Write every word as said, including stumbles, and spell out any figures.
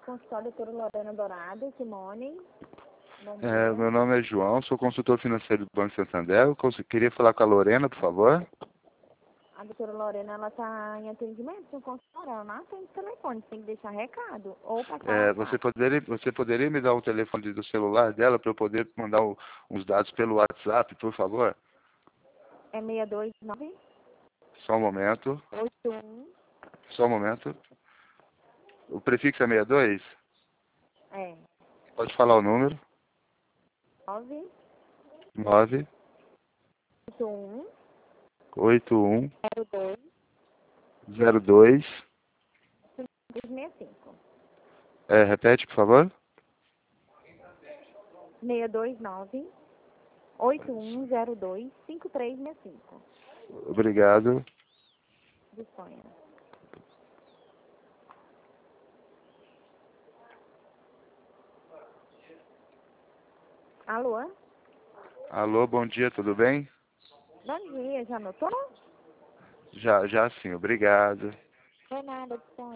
consultório doutora Lorena Dourado, Simone. Bom É, dia. meu nome é João, sou consultor financeiro do Banco Santander. Eu cons- queria falar com a Lorena, por favor. A doutora Lorena, ela está em atendimento no consultório, ela não atende telefone, você tem que deixar recado ou passar É, o você, WhatsApp. poderia, você poderia me dar o telefone do celular dela para eu poder mandar o- uns dados pelo WhatsApp, por favor? É seis dois nove, Só um momento, oito um, só um momento. O prefixo é sessenta e dois? é, Pode falar o número? nove nove oito um, oito um zero dois, zero dois. dois seis cinco. É, repete, por favor. seis dois nove, oito um zero dois, cinco três seis cinco. Obrigado. Disponha. Alô? Alô, bom dia, tudo bem? Bom dia, já anotou? Já, já sim, obrigado. Foi nada, disponha.